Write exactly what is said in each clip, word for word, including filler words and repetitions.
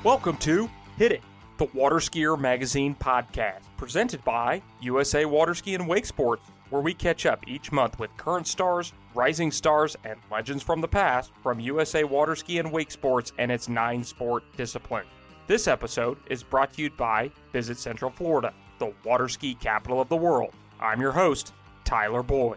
Welcome to Hit It, the Water Skier Magazine podcast, presented by U S A Water Ski and Wake Sports, where we catch up each month with current stars, rising stars, and legends from the past from U S A Water Ski and Wake Sports and its nine sport disciplines. This episode is brought to you by Visit Central Florida, the water ski capital of the world. I'm your host, Tyler Boyd.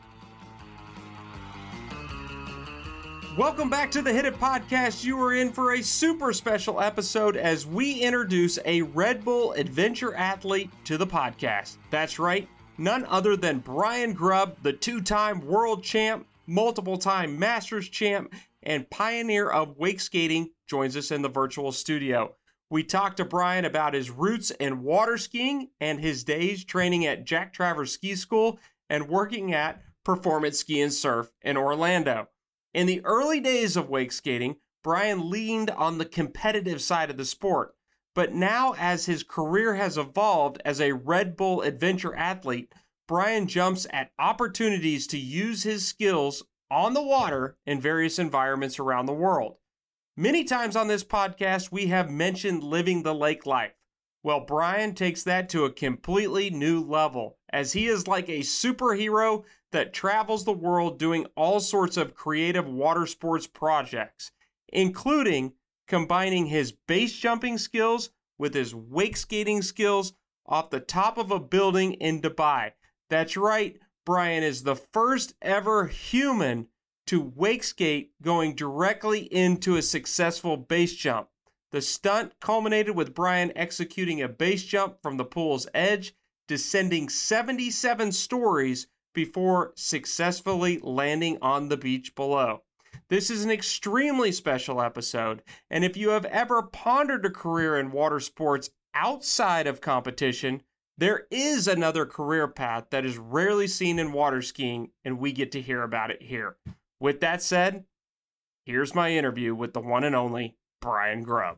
Welcome back to the Hit It Podcast. You are in for a super special episode as we introduce a Red Bull adventure athlete to the podcast. That's right, none other than Brian Grubb, the two-time world champ, multiple-time Masters champ, and pioneer of wake skating, joins us in the virtual studio. We talked to Brian about his roots in water skiing and his days training at Jack Travers Ski School and working at Performance Ski and Surf in Orlando. In the early days of wake skating, Brian leaned on the competitive side of the sport. But now, as his career has evolved as a Red Bull adventure athlete, Brian jumps at opportunities to use his skills on the water in various environments around the world. Many times on this podcast, we have mentioned living the lake life. Well, Brian takes that to a completely new level, as he is like a superhero that travels the world doing all sorts of creative water sports projects, including combining his base jumping skills with his wake skating skills off the top of a building in Dubai. That's right, Brian is the first ever human to wake skate going directly into a successful base jump. The stunt culminated with Brian executing a base jump from the pool's edge, descending seventy-seven stories before successfully landing on the beach below. This is an extremely special episode, and if you have ever pondered a career in water sports outside of competition, there is another career path that is rarely seen in water skiing, and we get to hear about it here. With that said, here's my interview with the one and only Brian Grubb.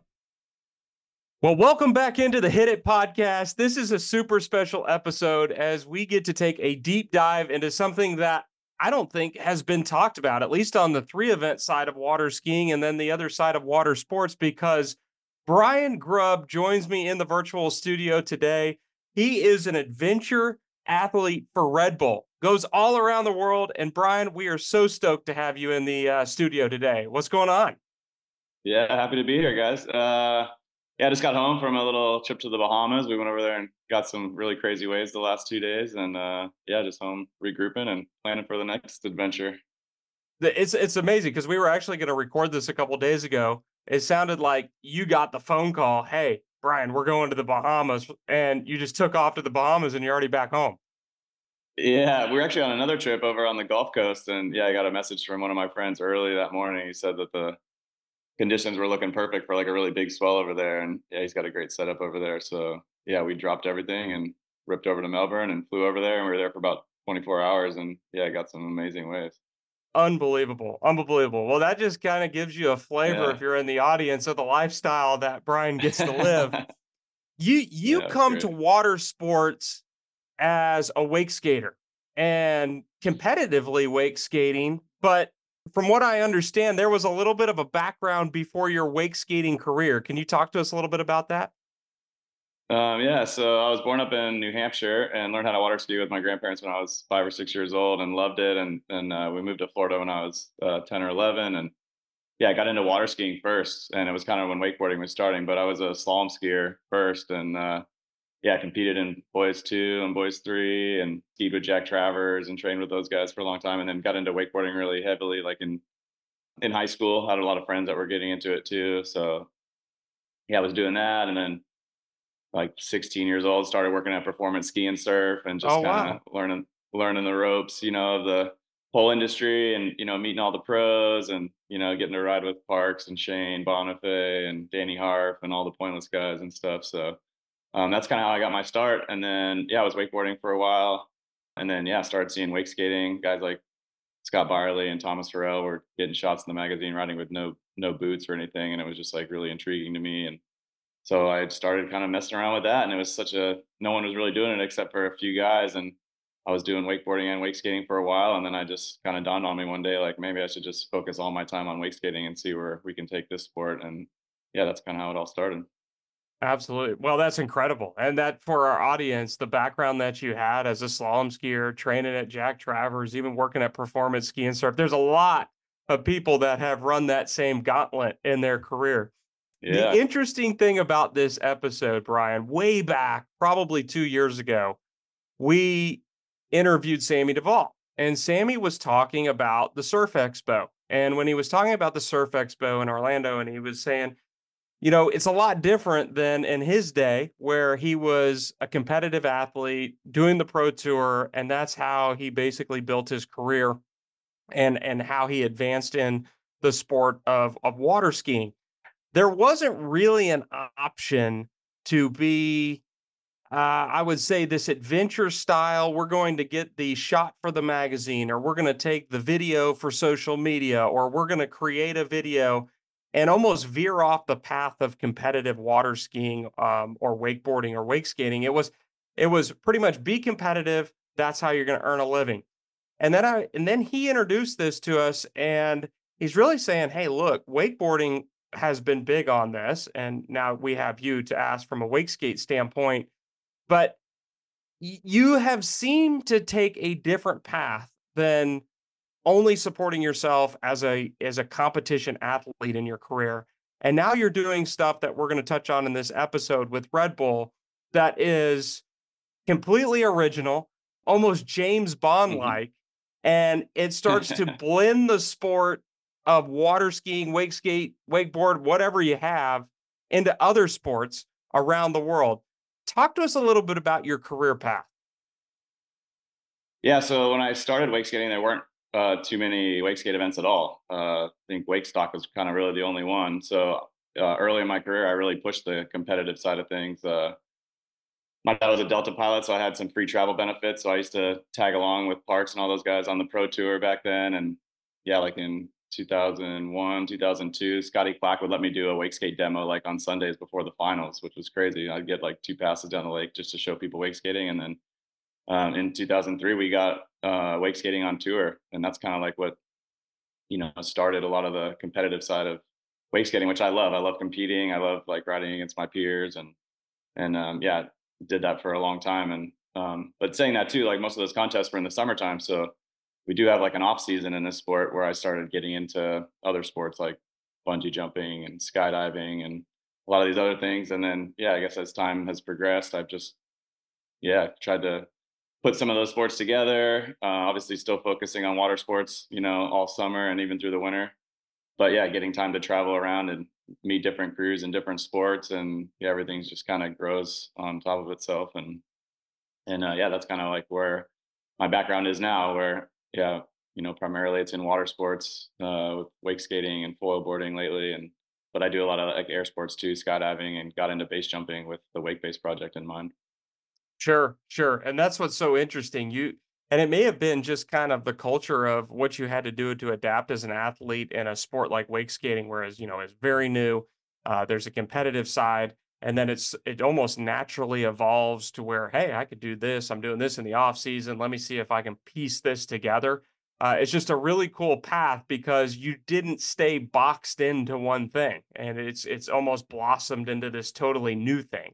Well, welcome back into the Hit It Podcast. This is a super special episode as we get to take a deep dive into something that I don't think has been talked about, at least on the three event side of water skiing and then the other side of water sports, because Brian Grubb joins me in the virtual studio today. He is an adventure athlete for Red Bull, goes all around the world. And Brian, we are so stoked to have you in the uh, studio today. What's going on? Yeah, happy to be here, guys. Uh, Yeah, I just got home from a little trip to the Bahamas. We went over there and got some really crazy waves the last two days. And uh, yeah, just home regrouping and planning for the next adventure. It's it's amazing because we were actually going to record this a couple of days ago. It sounded like you got the phone call, hey, Brian, we're going to the Bahamas. And you just took off to the Bahamas and you're already back home. Yeah, we were actually on another trip over on the Gulf Coast. And yeah, I got a message from one of my friends early that morning. He said that the conditions were looking perfect for like a really big swell over there. And yeah, he's got a great setup over there. So yeah, we dropped everything and ripped over to Melbourne and flew over there. And we were there for about twenty-four hours. And yeah, got some amazing waves. Unbelievable. Unbelievable. Well, that just kind of gives you a flavor Yeah. if you're in the audience of the lifestyle that Brian gets to live. you you Yeah, come great. to water sports as a wake skater and competitively wake skating, but from what I understand, there was a little bit of a background before your wake skating career. Can you talk to us a little bit about that? Um, yeah, so I was born up in New Hampshire and learned how to water ski with my grandparents when I was five or six years old and loved it. And and uh, we moved to Florida when I was uh, ten or eleven. And yeah, I got into water skiing first, and it was kind of when wakeboarding was starting. But I was a slalom skier first, and uh, yeah, I competed in boys two and boys three, and skied with Jack Travers and trained with those guys for a long time. And then got into wakeboarding really heavily, like in in high school. Had a lot of friends that were getting into it too. So yeah, I was doing that, and then like sixteen years old, started working at Performance Ski and Surf and Oh, just kind wow. of learning learning the ropes, you know, of the whole industry and, you know, meeting all the pros and, you know, getting to ride with Parks and Shane Bonifay and Danny Harf and all the pointless guys and stuff. So um, that's kind of how I got my start. And then, yeah, I was wakeboarding for a while. And then, yeah, started seeing wake skating. Guys like Scott Byerly and Thomas Farrell were getting shots in the magazine riding with no no boots or anything. And it was just like really intriguing to me. And so I started kind of messing around with that, and it was such a no one was really doing it except for a few guys, and I was doing wakeboarding and wake skating for a while, and then I just kind of dawned on me one day, like maybe I should just focus all my time on wake skating and see where we can take this sport, and yeah, that's kind of how it all started. Absolutely. Well, that's incredible. And that for our audience, the background that you had as a slalom skier, training at Jack Travers, even working at Performance Ski and Surf, there's a lot of people that have run that same gauntlet in their career. The Yeah. interesting thing about this episode, Brian, way back, probably two years ago, we interviewed Sammy Duvall. And Sammy was talking about the Surf Expo. And when he was talking about the Surf Expo in Orlando, and he was saying, you know, it's a lot different than in his day where he was a competitive athlete doing the pro tour, and that's how he basically built his career and and how he advanced in the sport of of water skiing. There wasn't really an option to be uh, I would say this adventure style. We're going to get the shot for the magazine, or we're going to take the video for social media, or we're going to create a video and almost veer off the path of competitive water skiing um, or wakeboarding or wake skating. It was, it was pretty much be competitive. That's how you're going to earn a living. And then I, and then he introduced this to us, and he's really saying, "Hey, look, wakeboarding has been big on this, and now we have you to ask from a wake skate standpoint." But y- you have seemed to take a different path than only supporting yourself as a as a competition athlete in your career. And now you're doing stuff that we're going to touch on in this episode with Red Bull that is completely original, almost James Bond Hmm. like, and it starts to blend the sport of water skiing, wake skate, wakeboard, whatever you have, into other sports around the world. Talk to us a little bit about your career path. Yeah, so when I started wake skating, there weren't uh, too many wake skate events at all. Uh, I think wake stock was kind of really the only one. So uh, early in my career, I really pushed the competitive side of things. Uh, my dad was a Delta pilot, so I had some free travel benefits. So I used to tag along with Parks and all those guys on the pro tour back then. And yeah, like in two thousand one, two thousand two, Scotty Clack would let me do a wake skate demo like on Sundays before the finals, which was crazy. I'd get like two passes down the lake just to show people wake skating. And then um, in two thousand three, we got uh, wake skating on tour. And that's kind of like what, you know, started a lot of the competitive side of wake skating, which I love. I love competing. I love like riding against my peers and and um, yeah, did that for a long time. And um, but saying that too, like most of those contests were in the summertime, so we do have like an off season in this sport where I started getting into other sports like bungee jumping and skydiving and a lot of these other things. And then yeah, I guess as time has progressed, I've just yeah tried to put some of those sports together. Uh, obviously, still focusing on water sports, you know, all summer and even through the winter, but yeah, getting time to travel around and meet different crews and different sports, and yeah, everything's just kind of grows on top of itself, and and uh, yeah, that's kind of like where my background is now. Where yeah, you know, primarily it's in water sports, uh, with wake skating and foil boarding lately, and but I do a lot of like air sports too, skydiving, and got into base jumping with the wake base project in mind. Sure, sure. And that's what's so interesting. You and it may have been just kind of the culture of what you had to do to adapt as an athlete in a sport like wake skating, whereas, you know, it's very new. Uh, there's a competitive side, and then it's it almost naturally evolves to where, hey, I could do this. I'm doing this in the off season. Let me see if I can piece this together. Uh, it's just a really cool path because you didn't stay boxed into one thing, and it's it's almost blossomed into this totally new thing.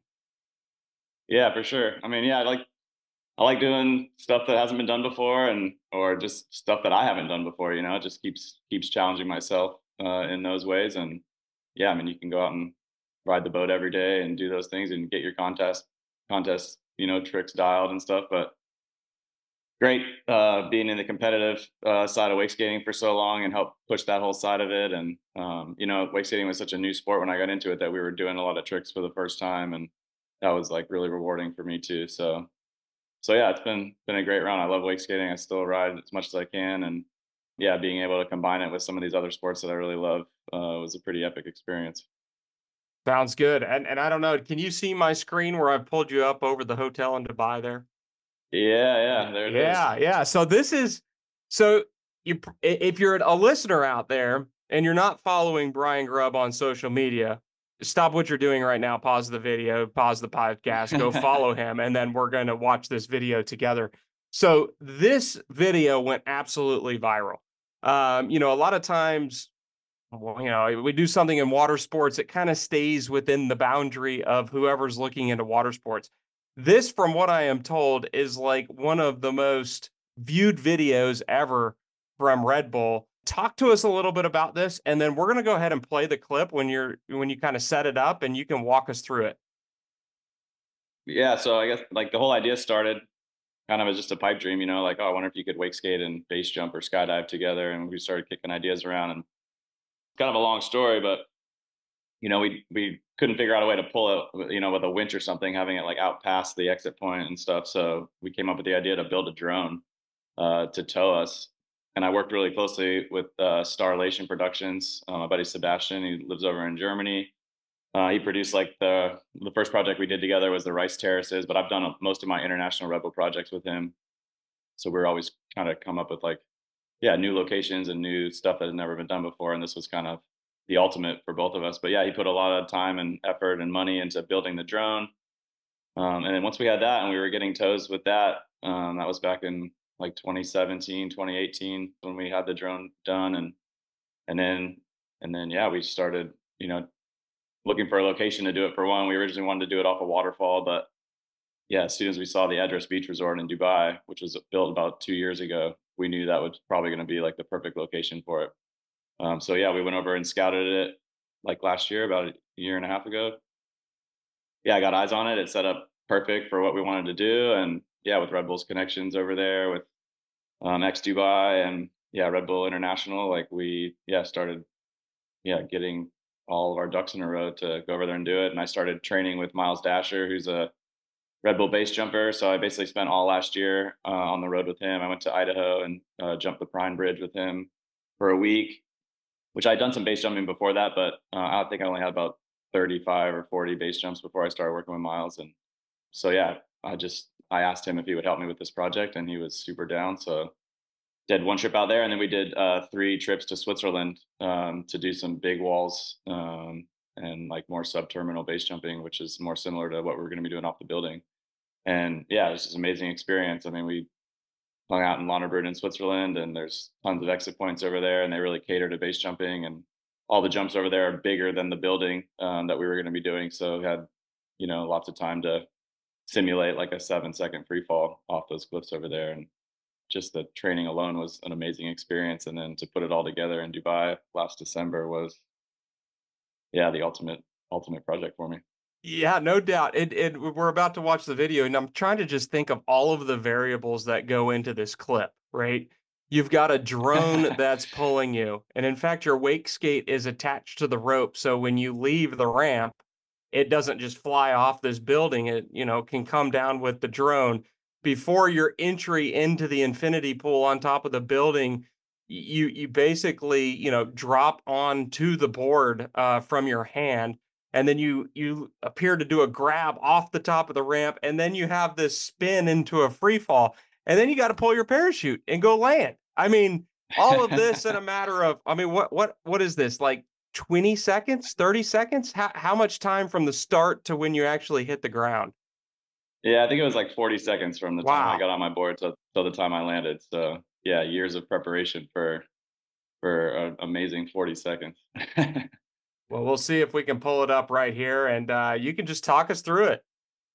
Yeah, for sure. I mean, yeah, I like I like doing stuff that hasn't been done before, and or just stuff that I haven't done before. You know, it just keeps keeps challenging myself uh, in those ways. And yeah, I mean, you can go out and ride the boat every day and do those things and get your contest contest you know tricks dialed and stuff. But great uh, being in the competitive uh, side of wake skating for so long and help push that whole side of it. And um, you know, wake skating was such a new sport when I got into it that we were doing a lot of tricks for the first time, and that was like really rewarding for me too. So so yeah, it's been been a great run. I love wake skating. I still ride as much as I can, and yeah, being able to combine it with some of these other sports that I really love uh, was a pretty epic experience. Sounds good. And and I don't know, can you see my screen where I've pulled you up over the hotel in Dubai there? Yeah, yeah, there it is. Yeah, yeah. So this is so you pr- i- if you're a listener out there and you're not following Brian Grubb on social media, stop what you're doing right now, pause the video, pause the podcast, go follow him, and then we're going to watch this video together. So this video went absolutely viral. Um, you know, a lot of times well, you know, we do something in water sports, it kind of stays within the boundary of whoever's looking into water sports. This, from what I am told, is like one of the most viewed videos ever from Red Bull. Talk to us a little bit about this, and then we're going to go ahead and play the clip when you're when you kind of set it up, and you can walk us through it. Yeah, so I guess like the whole idea started kind of as just a pipe dream, you know, like, oh, I wonder if you could wake skate and base jump or skydive together. And we started kicking ideas around, and kind of a long story, but you know, we we couldn't figure out a way to pull it, you know, with a winch or something, having it like out past the exit point and stuff. So we came up with the idea to build a drone uh, to tow us. And I worked really closely with uh, Starlation Productions. Uh, my buddy Sebastian, he lives over in Germany. Uh, he produced like the the first project we did together was the Rice Terraces, but I've done a, most of my international Rebel projects with him. So we're always trying to come up with like, yeah, new locations and new stuff that had never been done before. And this was kind of the ultimate for both of us. But yeah, he put a lot of time and effort and money into building the drone. Um, and then once we had that and we were getting tows with that, um, that was back in like twenty seventeen, twenty eighteen when we had the drone done. And and then and then yeah, we started, you know, looking for a location to do it. For one, we originally wanted to do it off a waterfall, but yeah, as soon as we saw the Edros Beach Resort in Dubai, which was built about two years ago, we knew that was probably going to be like the perfect location for it. Um, so yeah, we went over and scouted it like last year, about a year and a half ago. Yeah, I got eyes on it. It's set up perfect for what we wanted to do, and yeah, with Red Bull's connections over there with um, X Dubai and yeah, Red Bull International, like we yeah started yeah getting all of our ducks in a row to go over there and do it. And I started training with Miles Dasher, who's a Red Bull base jumper. So I basically spent all last year uh, on the road with him. I went to Idaho and uh, jumped the Prime Bridge with him for a week, which I'd done some base jumping before that, but uh, I think I only had about thirty-five or forty base jumps before I started working with Miles. And so, yeah, I just, I asked him if he would help me with this project, and he was super down. So did one trip out there, and then we did uh, three trips to Switzerland um, to do some big walls um, and like more sub-terminal base jumping, which is more similar to what we're going to be doing off the building. And yeah, it was just an amazing experience. I mean, we hung out in Lonnebrunn in Switzerland, and there's tons of exit points over there, and they really cater to base jumping. And all the jumps over there are bigger than the building um, that we were going to be doing. So we had, you know, lots of time to simulate like a seven second free fall off those cliffs over there. And just the training alone was an amazing experience. And then to put it all together in Dubai last December was, yeah, the ultimate, ultimate project for me. Yeah, no doubt. And and we're about to watch the video, and I'm trying to just think of all of the variables that go into this clip, right? You've got a drone that's pulling you, and in fact, your wake skate is attached to the rope, so when you leave the ramp, it doesn't just fly off this building. It, you know, can come down with the drone. Before your entry into the infinity pool on top of the building, you you basically, you know, drop onto the board uh, from your hand, and then you you appear to do a grab off the top of the ramp, and then you have this spin into a free fall, and then you got to pull your parachute and go land. I mean, all of this in a matter of, I mean, what what what is this, like twenty seconds, thirty seconds? How how much time from the start to when you actually hit the ground? Yeah, I think it was like forty seconds from the time I Wow. got on my board till till the time I landed. So yeah, years of preparation for for an amazing forty seconds. Well, we'll see if we can pull it up right here, and uh, you can just talk us through it.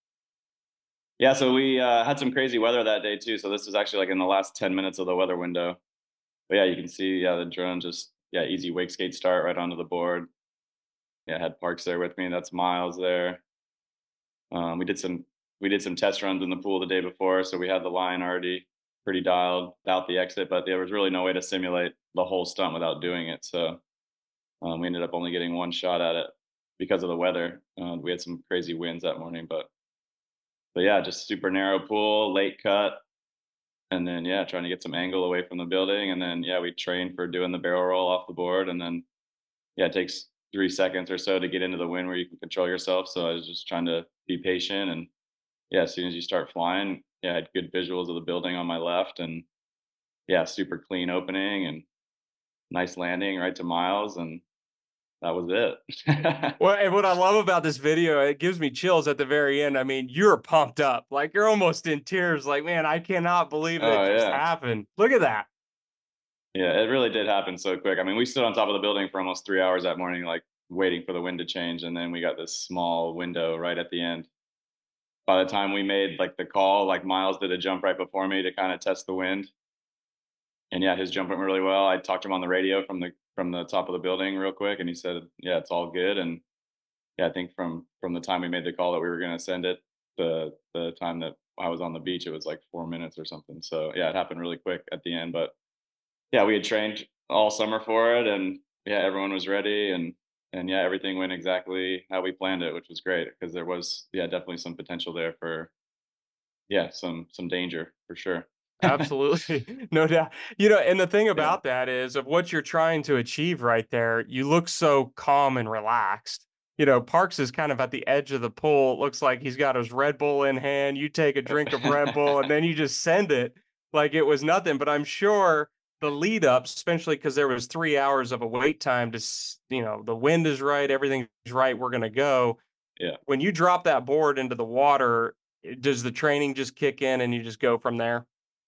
Yeah, so we uh, had some crazy weather that day too. So this was actually like in the last ten minutes of the weather window. But yeah, you can see yeah the drone just yeah easy wake skate start right onto the board. Yeah, I had Parks there with me. That's Miles there. Um, we did some we did some test runs in the pool the day before, so we had the line already pretty dialed out the exit, but there was really no way to simulate the whole stunt without doing it. So um, we ended up only getting one shot at it because of the weather. Uh, we had some crazy winds that morning, but but yeah, just super narrow pool, late cut, and then yeah, trying to get some angle away from the building, and then yeah, we trained for doing the barrel roll off the board, and then yeah, it takes three seconds or so to get into the wind where you can control yourself. So I was just trying to be patient, and yeah, as soon as you start flying, yeah, I had good visuals of the building on my left, and yeah, super clean opening and nice landing right to Miles, and that was it. Well, and what I love about this video, it gives me chills at the very end. I mean, you're pumped up, like you're almost in tears. Like, man, I cannot believe Oh that just yeah. happened. Look at that. Yeah, it really did happen so quick. I mean, we stood on top of the building for almost three hours that morning, like waiting for the wind to change, and then we got this small window right at the end. By the time we made like the call, like Miles did a jump right before me to kind of test the wind, and yeah, his jump went really well. I talked to him on the radio from the from the top of the building real quick, and he said, "Yeah, it's all good." And yeah, I think from from the time we made the call that we were going to send it, the the time that I was on the beach, it was like four minutes or something. So yeah, it happened really quick at the end. But yeah, we had trained all summer for it, and yeah, everyone was ready, and and yeah, everything went exactly how we planned it, which was great because there was yeah definitely some potential there for yeah some some danger for sure. Absolutely. No doubt. You know, and the thing Yeah. about that is of what you're trying to achieve right there, you look so calm and relaxed. You know, Parks is kind of at the edge of the pool. It looks like he's got his Red Bull in hand. You take a drink of Red Bull and then you just send it like it was nothing. But I'm sure the lead up, especially because there was three hours of a wait time to, s- you know, the wind is right, everything's right, we're going to go. Yeah. When you drop that board into the water, eh, does the training just kick in and you just go from there?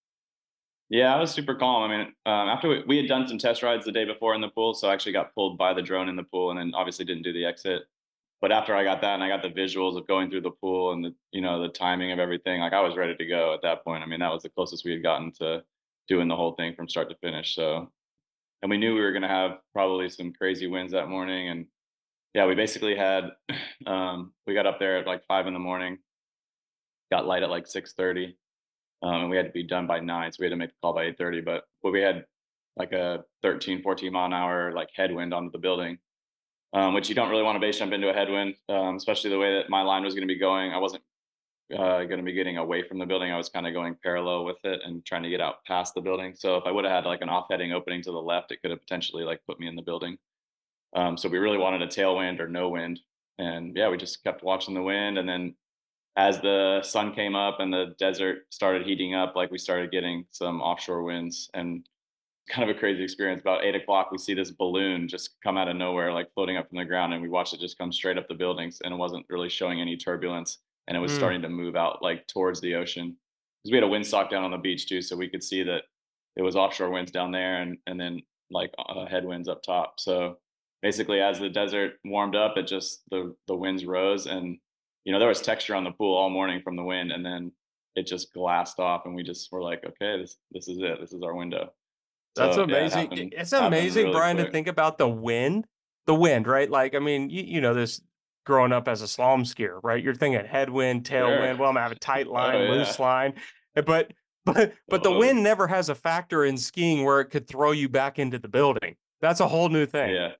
Yeah, I was super calm. I mean, um, after we, we had done some test rides the day before in the pool, so I actually got pulled by the drone in the pool, and then obviously didn't do the exit. But after I got that, and I got the visuals of going through the pool and the you know the timing of everything, like I was ready to go at that point. I mean, that was the closest we had gotten to doing the whole thing from start to finish. So, and we knew we were going to have probably some crazy winds that morning, and yeah, we basically had um, we got up there at like five in the morning, got light at like six thirty, um, and we had to be done by nine, so we had to make the call by eight thirty. But but we had like a thirteen, fourteen mile an hour like headwind onto the building, um, which you don't really want to base jump into a headwind, um, especially the way that my line was going to be going. I wasn't uh, going to be getting away from the building. I was kind of going parallel with it and trying to get out past the building. So if I would have had like an off-heading opening to the left, it could have potentially like put me in the building. Um, so we really wanted a tailwind or no wind, and yeah, we just kept watching the wind, and then as the sun came up and the desert started heating up, like we started getting some offshore winds and kind of a crazy experience. About eight o'clock, we see this balloon just come out of nowhere, like floating up from the ground, and we watched it just come straight up the buildings, and it wasn't really showing any turbulence, and it was Mm. starting to move out like towards the ocean because we had a windsock down on the beach too, so we could see that it was offshore winds down there, and and then like uh, headwinds up top. So basically, as the desert warmed up, it just the the winds rose, and you know there was texture on the pool all morning from the wind, and then it just glassed off, and we just were like, okay, this this is it, this is our window. That's So yeah, it amazing. I happened It's happened amazing, really Brian, to quick. think about the wind. The wind, right? Like, I mean, you, you know this growing up as a slalom skier, right? You're thinking headwind, Sure. tailwind. Well, I'm gonna have a tight Oh line, loose yeah. line, eh, but but but the Totally. wind never has a factor in skiing where it could throw you back into the building. That's a whole new thing. Yeah.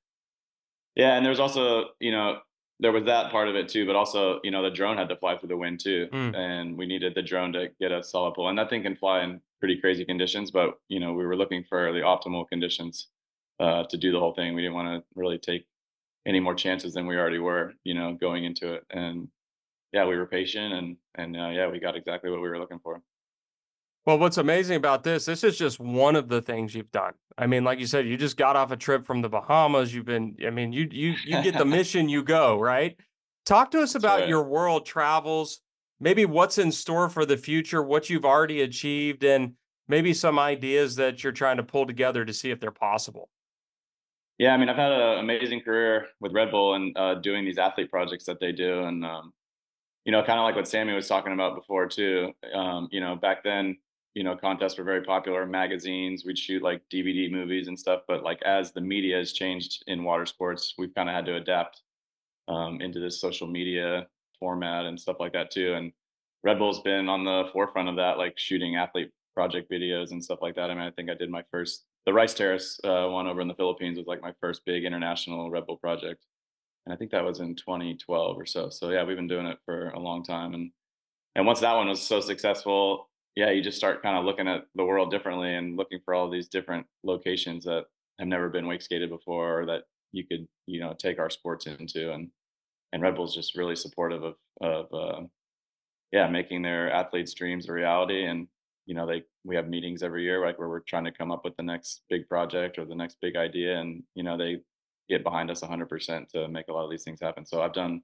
Yeah, and there was also, you know, there was that part of it too, but also, you know, the drone had to fly through the wind too, Mm. and we needed the drone to get a solid pull, and that thing can fly in pretty crazy conditions, but you know, we were looking for the optimal conditions uh, to do the whole thing. We didn't want to really take any more chances than we already were, you know, going into it, and yeah, we were patient, and and uh, yeah, we got exactly what we were looking for. Well, what's amazing about this, this is just one of the things you've done. I mean, like you said, you just got off a trip from the Bahamas. You've been, I mean, you you you get the That's mission, you go, right? Talk to us about right. your world travels, maybe what's in store for the future, what you've already achieved, and maybe some ideas that you're trying to pull together to see if they're possible. Yeah, I mean, I've had an amazing career with Red Bull and uh, doing these athlete projects that they do, and um, you know, kind of like what Sammy was talking about before too. Um, you know, back then, you know, contests were very popular. Magazines, we'd shoot like D V D movies and stuff. But like as the media has changed in water sports, we've kind of had to adapt um, into this social media format and stuff like that too. And Red Bull's been on the forefront of that, like shooting athlete project videos and stuff like that. I mean, I think I did my first, the Rice Terrace uh, one over in the Philippines was like my first big international Red Bull project. And I think that was in twenty twelve or so. So yeah, we've been doing it for a long time. And and once that one was so successful, yeah, you just start kind of looking at the world differently and looking for all these different locations that have never been wake skated before or that you could, you know, take our sports into. And and Red Bull's just really supportive of of uh, yeah, making their athletes' dreams a reality. And you know, they we have meetings every year, like where we're trying to come up with the next big project or the next big idea, and you know, they get behind us one hundred percent to make a lot of these things happen. So I've done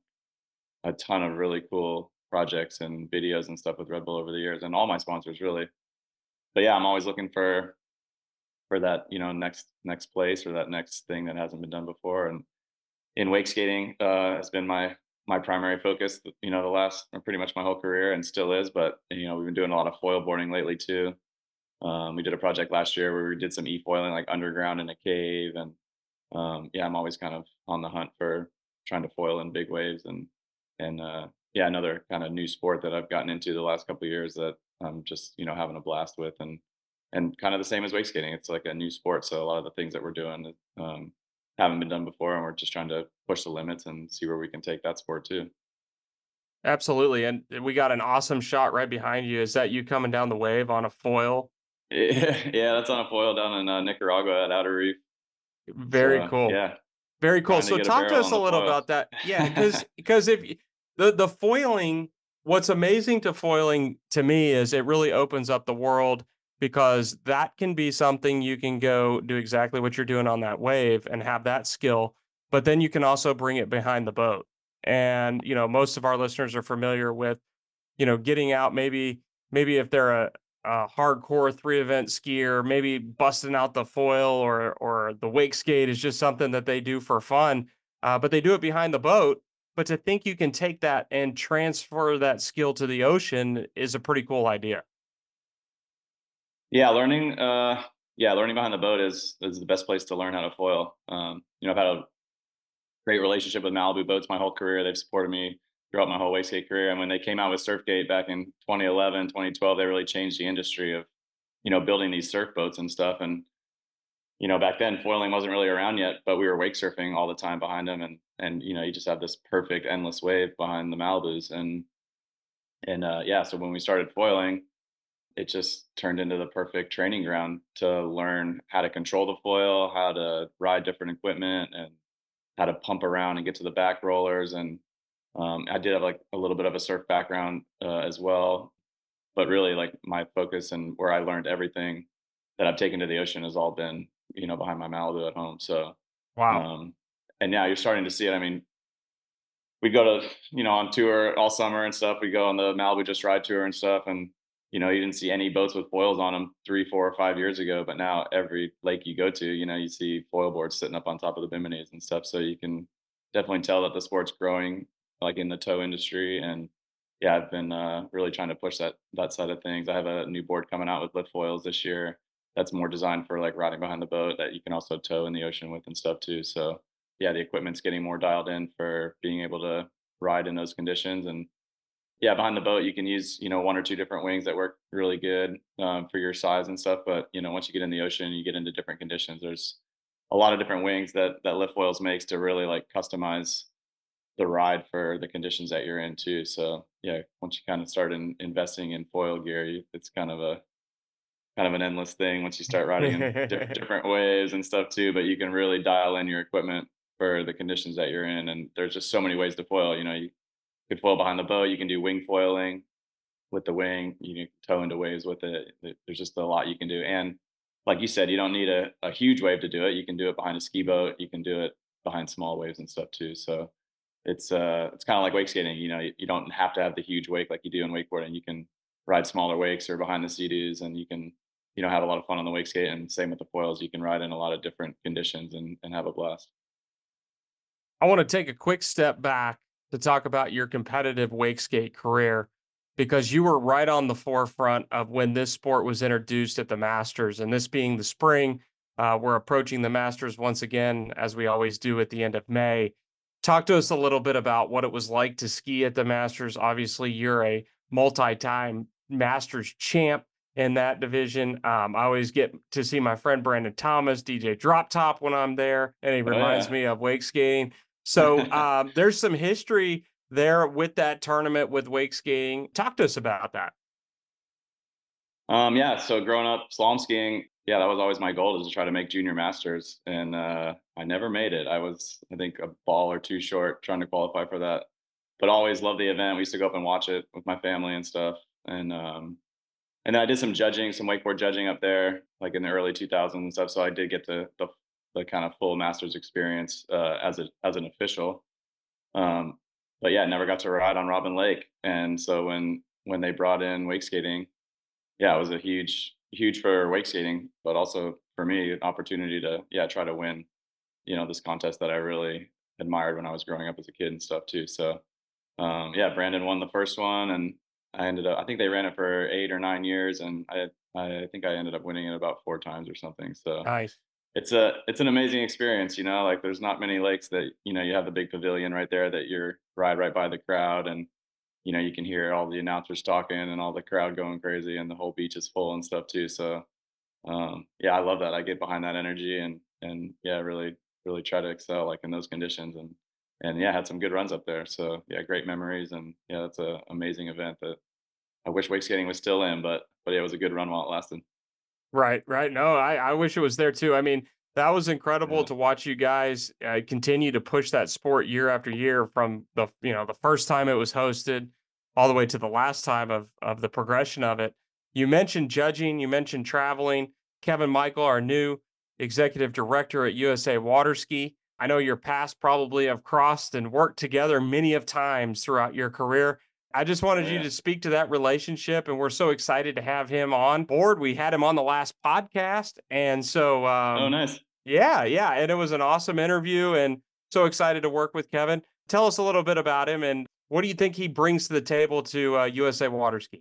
a ton of really cool projects and videos and stuff with Red Bull over the years, and all my sponsors really. But yeah, I'm always looking for for that, you know, next next place or that next thing that hasn't been done before. And in wake skating uh, has been my my primary focus, you know, the last or pretty much my whole career and still is. But you know, we've been doing a lot of foil boarding lately too. Um, we did a project last year where we did some e-foiling like underground in a cave, and um, yeah, I'm always kind of on the hunt for trying to foil in big waves and and uh, yeah, another kind of new sport that I've gotten into the last couple of years that I'm just you know having a blast with, and and kind of the same as wake skating. It's like a new sport, so a lot of the things that we're doing um, haven't been done before, and we're just trying to push the limits and see where we can take that sport too. Absolutely. And we got an awesome shot right behind you. Is that you coming down the wave on a foil? Yeah, that's on a foil down in uh, Nicaragua at Outer Reef. Very So cool. yeah, Very cool. trying to So get a talk to barrel us on a the little foil. about that. Yeah, because because if y- the the foiling, what's amazing to foiling to me is it really opens up the world because that can be something you can go do exactly what you're doing on that wave and have that skill, but then you can also bring it behind the boat. And you know, most of our listeners are familiar with you know, getting out, maybe maybe if they're a, a hardcore three event skier, maybe busting out the foil or or the wake skate is just something that they do for fun. Uh, but they do it behind the boat. But to think you can take that and transfer that skill to the ocean is a pretty cool idea. Yeah, learning uh yeah, learning behind the boat is is the best place to learn how to foil. Um, you know, I've had a great relationship with Malibu Boats my whole career. They've supported me throughout my whole wake skate career. And when they came out with Surfgate back in twenty eleven, twenty twelve, they really changed the industry of, you know, building these surf boats and stuff. And, you know, back then foiling wasn't really around yet, but we were wake surfing all the time behind them. And, and, you know, you just have this perfect endless wave behind the Malibus. And, and, uh, yeah, so when we started foiling, it just turned into the perfect training ground to learn how to control the foil, how to ride different equipment, and how to pump around and get to the back rollers. And um, I did have like a little bit of a surf background uh, as well, but really like my focus and where I learned everything that I've taken to the ocean has all been, you know, behind my Malibu at home. So, Wow. um, and now you're starting to see it. I mean, we go to, you know, on tour all summer and stuff. We go on the Malibu Just Ride tour and stuff. And, you know, you didn't see any boats with foils on them three, four, or five years ago. But now every lake you go to, you know, you see foil boards sitting up on top of the Biminis and stuff. So you can definitely tell that the sport's growing, like in the tow industry. And yeah, I've been uh, really trying to push that that side of things. I have a new board coming out with lift foils this year that's more designed for like riding behind the boat that you can also tow in the ocean with and stuff too. So yeah, the equipment's getting more dialed in for being able to ride in those conditions. And yeah, behind the boat, you can use, you know, one or two different wings that work really good um, for your size and stuff. But, you know, once you get in the ocean, you get into different conditions. There's a lot of different wings that, that Lift Foils makes to really like customize the ride for the conditions that you're in too. So yeah, once you kind of start in, investing in foil gear, you, it's kind of a, kind of an endless thing once you start riding in diff- different waves and stuff too. But you can really dial in your equipment for the conditions that you're in, and there's just so many ways to foil. You know, you could foil behind the boat. You can do wing foiling with the wing. You can tow into waves with it. There- There's just a lot you can do, and like you said, you don't need a, a huge wave to do it. You can do it behind a ski boat. You can do it behind small waves and stuff too. So it's uh it's kind of like wake skating. You know, you, you don't have to have the huge wake like you do in wakeboarding. You can ride smaller wakes or behind the sea-doos, and you can you know have a lot of fun on the wake skate. And same with the foils, you can ride in a lot of different conditions and and have a blast. I want to take a quick step back to talk about your competitive wake skate career because you were right on the forefront of when this sport was introduced at the Masters. And this being the spring, uh, we're approaching the Masters once again, as we always do at the end of May. Talk to us a little bit about what it was like to ski at the Masters. Obviously, you're a multi time Masters champ in that division. Um, I always get to see my friend Brandon Thomas, D J Drop Top, when I'm there, and he Oh reminds yeah. me of wake skating. So um, there's some history there with that tournament with wake skiing. Talk to us about that. Um, yeah, so growing up slalom skiing, yeah, that was always my goal, is to try to make junior masters, and uh, I never made it. I was, I think, a ball or two short trying to qualify for that, but always loved the event. We used to go up and watch it with my family and stuff, and um, and then I did some judging, some wakeboard judging up there, like in the early two thousands and stuff. So I did get the the, the kind of full masters experience uh, as a as an official. Um, but yeah, never got to ride on Robin Lake, and so when when they brought in wake skating, yeah, it was a huge huge for wake skating, but also for me, an opportunity to, yeah, try to win, you know, this contest that I really admired when I was growing up as a kid and stuff too. So, um, yeah, Brandon won the first one, and I ended up, I think they ran it for eight or nine years, and I, I think I ended up winning it about four times or something. So Nice. it's a, it's an amazing experience, you know, like there's not many lakes that, you know, you have the big pavilion right there that you're ride right by the crowd, and you know, you can hear all the announcers talking and all the crowd going crazy, and the whole beach is full and stuff too. So, um, yeah, I love that. I get behind that energy, and and yeah, really, really try to excel like in those conditions, and and yeah, had some good runs up there. So yeah, great memories, and yeah, that's a amazing event that I wish wake skating was still in, but but yeah, it was a good run while it lasted. Right, right. No, I, I wish it was there too. I mean, that was incredible Yeah, to watch you guys uh, continue to push that sport year after year from the you know the first time it was hosted all the way to the last time of of the progression of it. You mentioned judging, you mentioned traveling. Kevin Michael, our new executive director at U S A Water Ski. I know your paths probably have crossed and worked together many of times throughout your career. I just wanted oh you yeah. to speak to that relationship, and we're so excited to have him on board. We had him on the last podcast, and so Oh, um, nice. yeah, yeah, and it was an awesome interview, and so excited to work with Kevin. Tell us a little bit about him, and what do you think he brings to the table to uh, U S A Water Ski?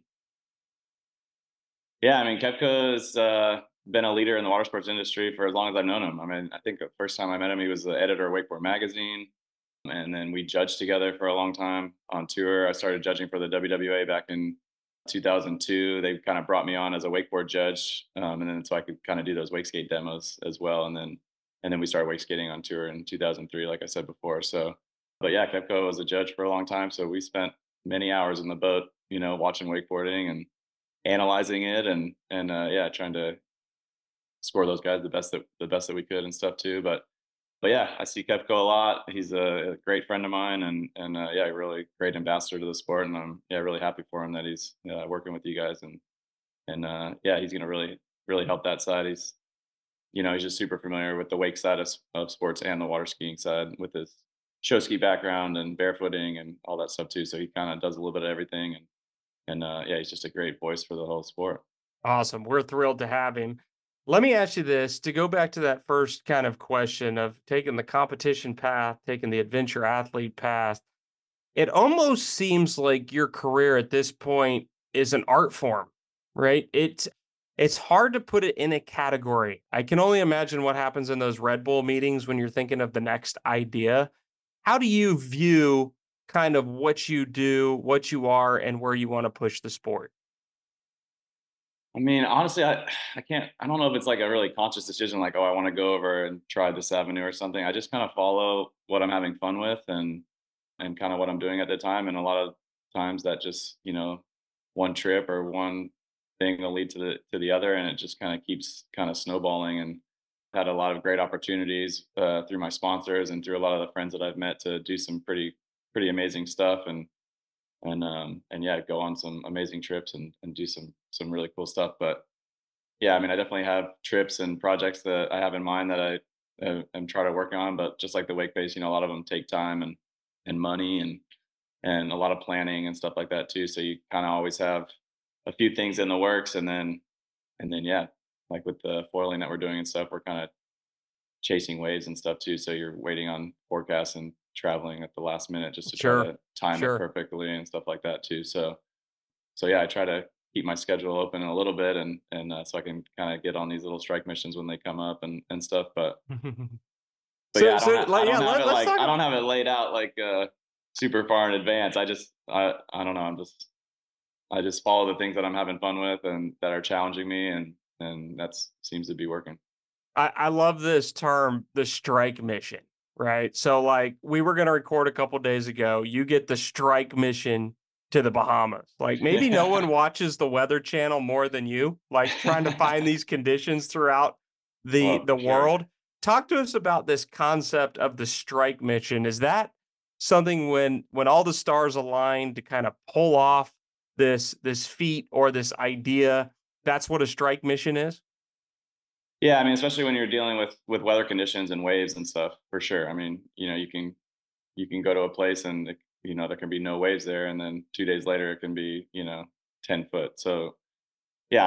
Yeah, I mean, Kepka's uh, been a leader in the water sports industry for as long as I've known him. I mean, I think the first time I met him, he was the editor of Wakeboard Magazine, and then we judged together for a long time on tour. I started judging for the W W A back in two thousand two. They kind of brought me on as a wakeboard judge, um, and then so I could kind of do those wake skate demos as well. And then and then we started wake skating on tour in two thousand three, like I said before. So, but yeah, Kepka was a judge for a long time, so we spent many hours in the boat, you know, watching wakeboarding and analyzing it, and and uh, yeah, trying to score those guys the best that the best that we could and stuff too. But but yeah, I see Kepko a lot. He's a, a great friend of mine, and and uh, yeah, really great ambassador to the sport. And I'm yeah really happy for him that he's uh, working with you guys, and and uh, yeah, he's gonna really really help that side. He's you know he's just super familiar with the wake side of, s- of sports and the water skiing side with his show ski background and barefooting and all that stuff too. So he kind of does a little bit of everything, and and uh, yeah, he's just a great voice for the whole sport. Awesome. We're thrilled to have him. Let me ask you this to go back to that first kind of question of taking the competition path, taking the adventure athlete path. It almost seems like your career at this point is an art form, right? It's it's hard to put it in a category. I can only imagine what happens in those Red Bull meetings when you're thinking of the next idea. How do you view kind of what you do, what you are, and where you want to push the sport? I mean, honestly, I I can't I don't know if it's like a really conscious decision like, oh, I want to go over and try this avenue or something. I just kind of follow what I'm having fun with, and and kind of what I'm doing at the time. And a lot of times that just, you know, one trip or one thing will lead to the to the other, and it just kind of keeps kind of snowballing. And had a lot of great opportunities uh, through my sponsors and through a lot of the friends that I've met to do some pretty pretty amazing stuff. And and um and yeah, go on some amazing trips, and and do some some really cool stuff. But yeah, I mean, I definitely have trips and projects that I have in mind that I uh, am trying to work on. But just like the wake base, you know, a lot of them take time and and money, and and a lot of planning and stuff like that too. So you kind of always have a few things in the works, and then and then yeah, like with the foiling that we're doing and stuff, we're kind of chasing waves and stuff too. So you're waiting on forecasts and traveling at the last minute just to try Sure. to time it Sure. perfectly and stuff like that too. So so yeah, I try to keep my schedule open a little bit, and and uh, so I can kind of get on these little strike missions when they come up, and and stuff. But but yeah, so I don't so have I like yeah, don't have let, it let's like talk. I don't have it laid out like uh super far in advance. I just I I don't know. I'm just I just follow the things that I'm having fun with and that are challenging me, and and that's seems to be working. I, I love this term, the strike mission, right? So, like, we were going to record a couple days ago. You get the strike mission to the Bahamas. Like, maybe no one Yeah. watches the Weather Channel more than you, like trying to find these conditions throughout the Well, the for sure. world. Talk to us about this concept of the strike mission. Is that something when when all the stars align to kind of pull off this this feat or this idea? That's what a strike mission is. Yeah, I mean, especially when you're dealing with with weather conditions and waves and stuff, for sure. I mean, you know, you can you can go to a place, and it, you know there can be no waves there, and then two days later it can be, you know ten foot. So yeah,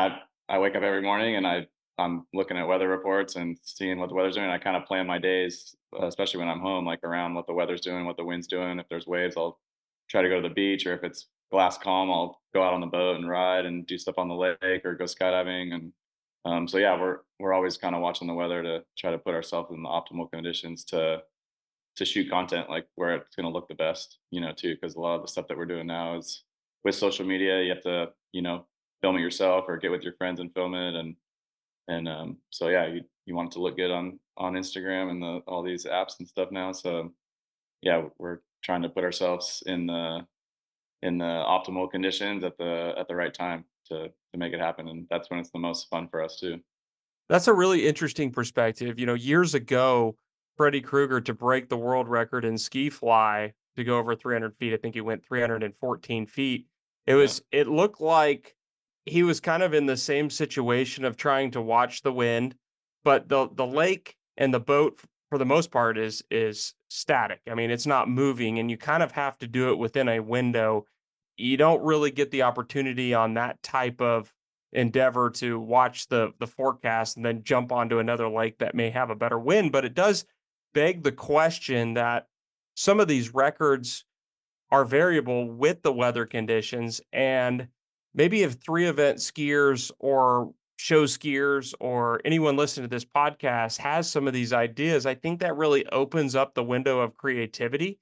I wake up every morning and I I'm looking at weather reports and seeing what the weather's doing. I kind of plan my days, uh, especially when I'm home, like around what the weather's doing, what the wind's doing. If there's waves, I'll try to go to the beach, or if it's glass calm, I'll go out on the boat and ride and do stuff on the lake or go skydiving. And um, so yeah, we're we're always kind of watching the weather to try to put ourselves in the optimal conditions to to shoot content like where it's going to look the best, you know, too, because a lot of the stuff that we're doing now is with social media. You have to, you know, film it yourself or get with your friends and film it, and and um, so yeah, you you want it to look good on on Instagram and the all these apps and stuff now. So yeah, we're trying to put ourselves in the in the optimal conditions at the at the right time to to make it happen, and that's when it's the most fun for us too. That's a really interesting perspective. You know, years ago, Freddy Krueger, to break the world record in ski fly to go over three hundred feet, I think he went three hundred fourteen feet. It Yeah, was, it looked like he was kind of in the same situation of trying to watch the wind, but the the lake and the boat f- for the most part is is static. I mean, it's not moving, and you kind of have to do it within a window. You don't really get the opportunity on that type of endeavor to watch the the forecast and then jump onto another lake that may have a better wind. But it does beg the question that some of these records are variable with the weather conditions. And maybe if three event skiers or show skiers or anyone listening to this podcast has some of these ideas, I think that really opens up the window of creativity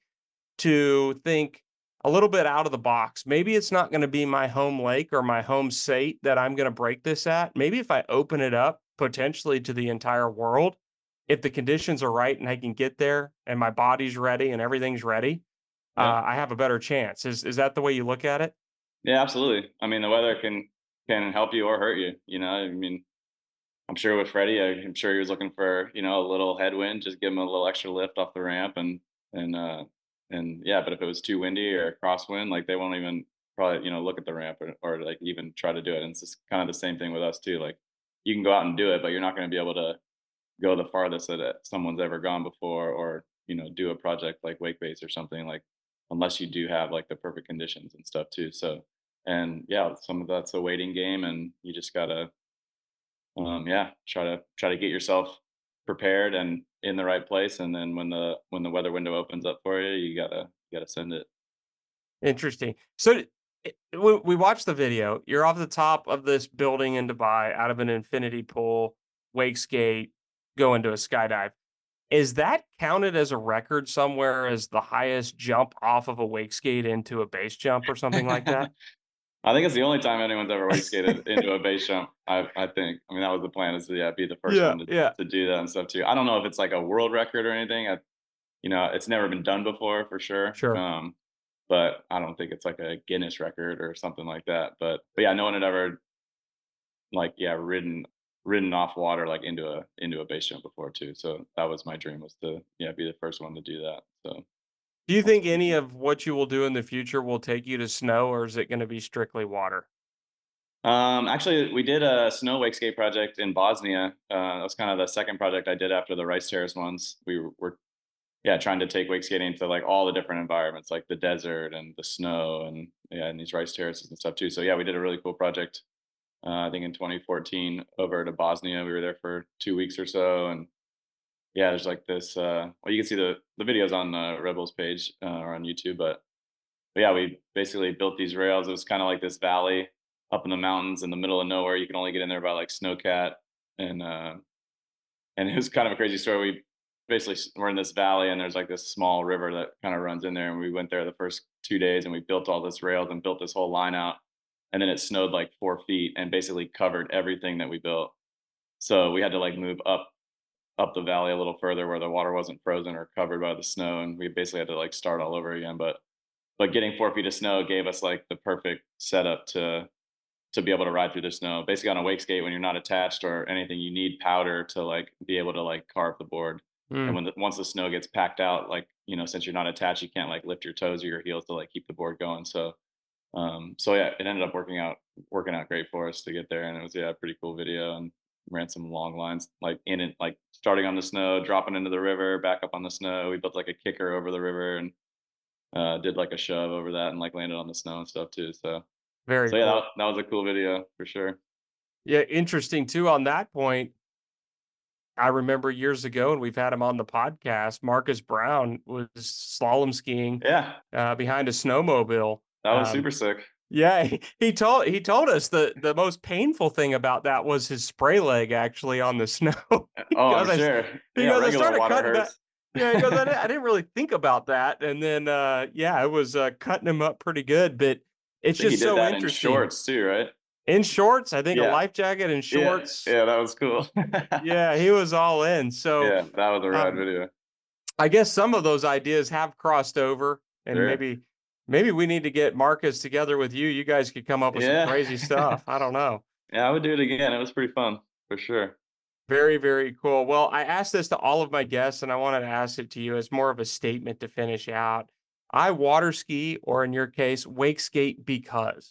to think a little bit out of the box. Maybe it's not going to be my home lake or my home state that I'm going to break this at. Maybe if I open it up potentially to the entire world, if the conditions are right and I can get there and my body's ready and everything's ready, yeah, uh, I have a better chance. Is is that the way you look at it? yeah, absolutely. I mean, the weather can can help you or hurt you. You know, I mean, I'm sure with Freddie, I- I'm sure he was looking for, you know, a little headwind, just give him a little extra lift off the ramp, and and uh and yeah. But if it was too windy or a crosswind, like they won't even probably, you know, look at the ramp, or, or like even try to do it. And it's just kind of the same thing with us too. Like you can go out and do it, but you're not going to be able to go the farthest that uh, someone's ever gone before, or you know, do a project like wake base or something, like unless you do have like the perfect conditions and stuff too. So and yeah, some of that's a waiting game, and you just gotta um, yeah, try to try to get yourself prepared and in the right place, and then when the when the weather window opens up for you, you gotta you gotta send it. Interesting. So it, we, we watched the video. You're off the top of this building in Dubai, out of an infinity pool, wake skate, go into a skydive. Is that counted as a record somewhere as the highest jump off of a wake skate into a base jump or something like that? I think it's the only time anyone's ever wake skated into a base jump. I I think. I mean, that was the plan, is to yeah, be the first Yeah, one to yeah, to do that and stuff too. I don't know if it's like a world record or anything. I, you know, it's never been done before for sure. sure. Um, but I don't think it's like a Guinness record or something like that. But but yeah, no one had ever like yeah ridden ridden off water like into a into a base jump before too. So that was my dream, was to yeah be the first one to do that. So Do you that's think pretty any cool. of what you will do in the future will take you to snow, or is it going to be strictly water? Um, actually, we did a snow wake skate project in Bosnia. Uh, that was kind of the second project I did after the Rice Terrace ones. We were, were yeah trying to take wake skating to like all the different environments, like the desert and the snow, and yeah, and these rice terraces and stuff too. So yeah, we did a really cool project. Uh, I think in twenty fourteen over to Bosnia. We were there for two weeks or so, and yeah, there's like this. Uh, well, you can see the the videos on the Rebels page uh, or on YouTube, but, but yeah, we basically built these rails. It was kind of like this valley up in the mountains in the middle of nowhere. You can only get in there by like snowcat, and uh, and it was kind of a crazy story. We basically s- we're in this valley, and there's like this small river that kind of runs in there, and we went there the first two days, and we built all this rails and built this whole line out, and then it snowed like four feet and basically covered everything that we built. So we had to like move up up the valley a little further where the water wasn't frozen or covered by the snow, and we basically had to like start all over again. But but getting four feet of snow gave us like the perfect setup to to be able to ride through the snow. Basically, on a wake skate, when you're not attached or anything, you need powder to like be able to like carve the board. And Mm, when the, once the snow gets packed out, like you know, since you're not attached, you can't like lift your toes or your heels to like keep the board going. So um, so yeah, it ended up working out working out great for us to get there, and it was yeah, a pretty cool video, and ran some long lines like in it, like starting on the snow, dropping into the river, back up on the snow. We built like a kicker over the river, and uh, did like a shove over that, and like landed on the snow and stuff too. So very so yeah, that, cool. that was a cool video for sure. Yeah, interesting too on that point. I remember years ago, and we've had him on the podcast, Marcus Brown was slalom skiing Yeah, uh, behind a snowmobile. that was Um, super sick. yeah, he, he told he told us the the most painful thing about that was his spray leg actually on the snow. Oh, I'm because I sure. he Yeah, goes, I regular started water cutting back. hurts. Yeah, he goes, I didn't, I didn't really think about that, and then uh, yeah, it was uh, cutting him up pretty good. But I it's think he just did so that in interesting. shorts too, right? In shorts, I think a Yeah, life jacket and yeah, shorts. yeah. That was cool. Yeah, he was all in. So Yeah, that was a rad um, video. I guess some of those ideas have crossed over, and Sure. maybe maybe we need to get Marcus together with you. You guys could come up with some Yeah. crazy stuff. I don't know. Yeah, I would do it again. It was pretty fun for sure. Very, very cool. Well, I asked this to all of my guests, and I wanted to ask it to you as more of a statement to finish out. I water ski, or in your case, wake skate because.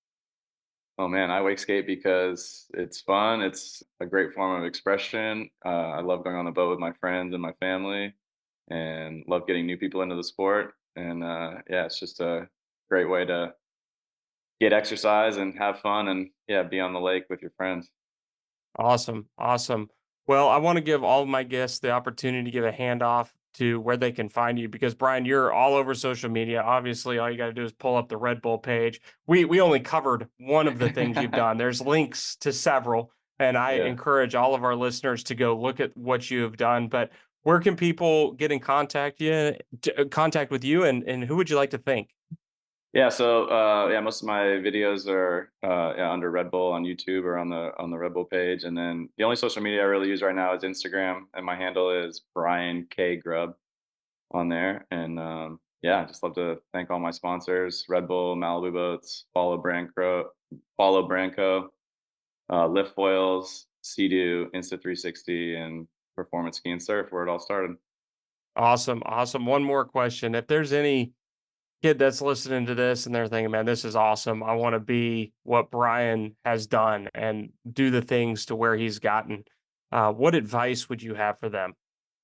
Oh man, I wake skate because it's fun. It's a great form of expression. Uh, I love going on the boat with my friends and my family, and love getting new people into the sport. And uh, yeah, it's just a great way to get exercise and have fun, and yeah, be on the lake with your friends. Awesome. Awesome. Well, I want to give all of my guests the opportunity to give a handoff to where they can find you because Brian, you're all over social media. Obviously, all you got to do is pull up the Red Bull page. We we only covered one of the things you've done. There's links to several, and I Yeah. encourage all of our listeners to go look at what you have done. But where can people get in contact you to, uh, contact with you, and and who would you like to thank? Yeah, so uh, yeah, most of my videos are uh, yeah, under Red Bull on YouTube or on the on the Red Bull page, and then the only social media I really use right now is Instagram, and my handle is Brian K Grubb on there. And um, yeah, I just love to thank all my sponsors: Red Bull, Malibu Boats, Follow Brandco, Follow Brandco, uh, Lift Foils, Sea-Doo, Insta three sixty, and Performance Ski and Surf, where it all started. Awesome, awesome. One more question: if there's any kid that's listening to this and they're thinking, man, this is awesome. I want to be what Brian has done and do the things to where he's gotten. Uh, what advice would you have for them?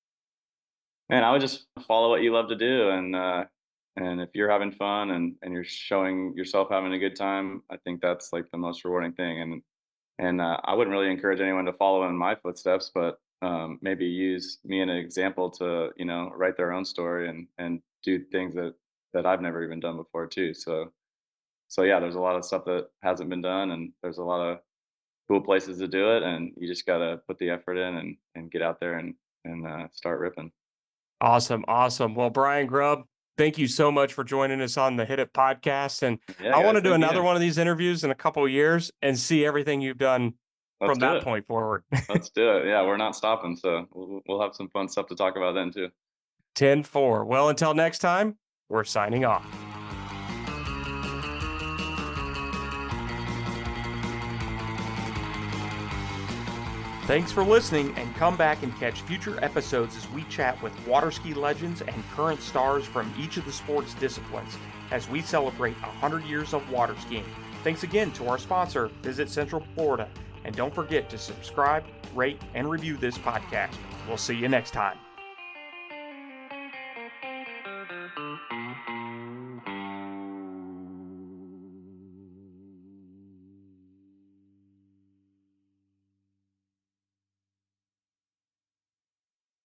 Man, I would just follow what you love to do, and uh, and if you're having fun and and you're showing yourself having a good time, I think that's like the most rewarding thing. And and uh, I wouldn't really encourage anyone to follow in my footsteps, but um, maybe use me as an example to you know write their own story and and do things that that I've never even done before too. So so yeah, there's a lot of stuff that hasn't been done, and there's a lot of cool places to do it, and you just gotta put the effort in and and get out there and and uh, start ripping. Awesome, awesome. Well, Brian Grubb, thank you so much for joining us on the Hit It podcast. And Yeah, I want guys, to do thank another you. one of these interviews in a couple of years and see everything you've done Let's from do that it. point forward. Let's do it. Yeah, we're not stopping, so we'll, we'll have some fun stuff to talk about then too. ten four. Well, until next time, we're signing off. Thanks for listening, and come back and catch future episodes as we chat with water ski legends and current stars from each of the sports disciplines as we celebrate one hundred years of water skiing. Thanks again to our sponsor, Visit Central Florida, and don't forget to subscribe, rate, and review this podcast. We'll see you next time.